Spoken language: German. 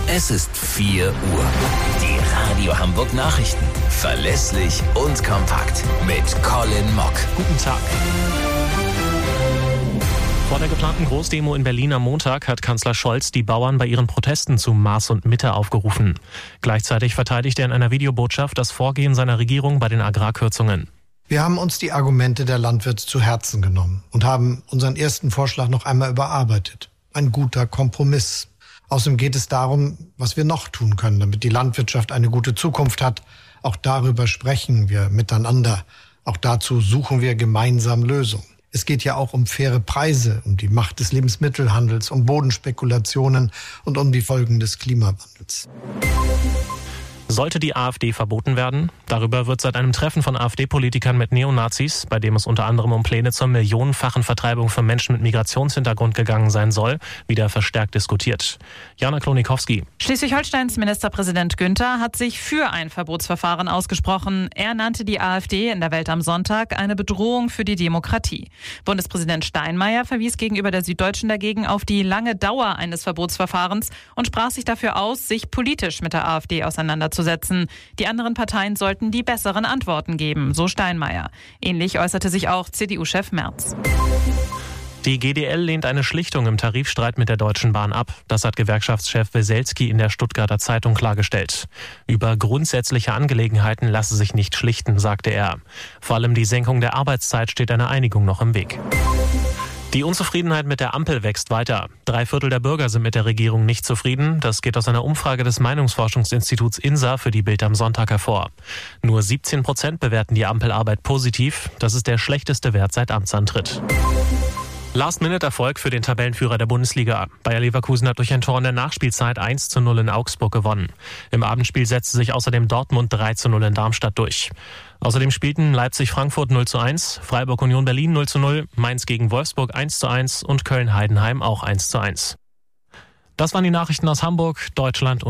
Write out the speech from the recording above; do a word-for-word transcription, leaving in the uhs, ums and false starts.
Es ist vier Uhr. Die Radio Hamburg Nachrichten. Verlässlich und kompakt. Mit Colin Mock. Guten Tag. Vor der geplanten Großdemo in Berlin am Montag hat Kanzler Scholz die Bauern bei ihren Protesten zu Maß und Mitte aufgerufen. Gleichzeitig verteidigt er in einer Videobotschaft das Vorgehen seiner Regierung bei den Agrarkürzungen. Wir haben uns die Argumente der Landwirte zu Herzen genommen und haben unseren ersten Vorschlag noch einmal überarbeitet. Ein guter Kompromiss. Außerdem geht es darum, was wir noch tun können, damit die Landwirtschaft eine gute Zukunft hat. Auch darüber sprechen wir miteinander. Auch dazu suchen wir gemeinsam Lösungen. Es geht ja auch um faire Preise, um die Macht des Lebensmittelhandels, um Bodenspekulationen und um die Folgen des Klimawandels. Sollte die AfD verboten werden? Darüber wird seit einem Treffen von AfD-Politikern mit Neonazis, bei dem es unter anderem um Pläne zur millionenfachen Vertreibung von Menschen mit Migrationshintergrund gegangen sein soll, wieder verstärkt diskutiert. Jana Klonikowski. Schleswig-Holsteins Ministerpräsident Günther hat sich für ein Verbotsverfahren ausgesprochen. Er nannte die AfD in der Welt am Sonntag eine Bedrohung für die Demokratie. Bundespräsident Steinmeier verwies gegenüber der Süddeutschen dagegen auf die lange Dauer eines Verbotsverfahrens und sprach sich dafür aus, sich politisch mit der AfD auseinanderzusetzen. Die anderen Parteien sollten die besseren Antworten geben, so Steinmeier. Ähnlich äußerte sich auch C D U-Chef Merz. Die G D L lehnt eine Schlichtung im Tarifstreit mit der Deutschen Bahn ab. Das hat Gewerkschaftschef Weselski in der Stuttgarter Zeitung klargestellt. Über grundsätzliche Angelegenheiten lasse sich nicht schlichten, sagte er. Vor allem die Senkung der Arbeitszeit steht einer Einigung noch im Weg. Die Unzufriedenheit mit der Ampel wächst weiter. Drei Viertel der Bürger sind mit der Regierung nicht zufrieden. Das geht aus einer Umfrage des Meinungsforschungsinstituts INSA für die Bild am Sonntag hervor. Nur siebzehn Prozent bewerten die Ampelarbeit positiv. Das ist der schlechteste Wert seit Amtsantritt. Last-Minute-Erfolg für den Tabellenführer der Bundesliga. Bayer Leverkusen hat durch ein Tor in der Nachspielzeit eins zu null in Augsburg gewonnen. Im Abendspiel setzte sich außerdem Dortmund drei zu null in Darmstadt durch. Außerdem spielten Leipzig-Frankfurt null zu eins, Freiburg-Union Berlin null zu null, Mainz gegen Wolfsburg eins zu eins und Köln-Heidenheim auch eins zu eins. Das waren die Nachrichten aus Hamburg, Deutschland und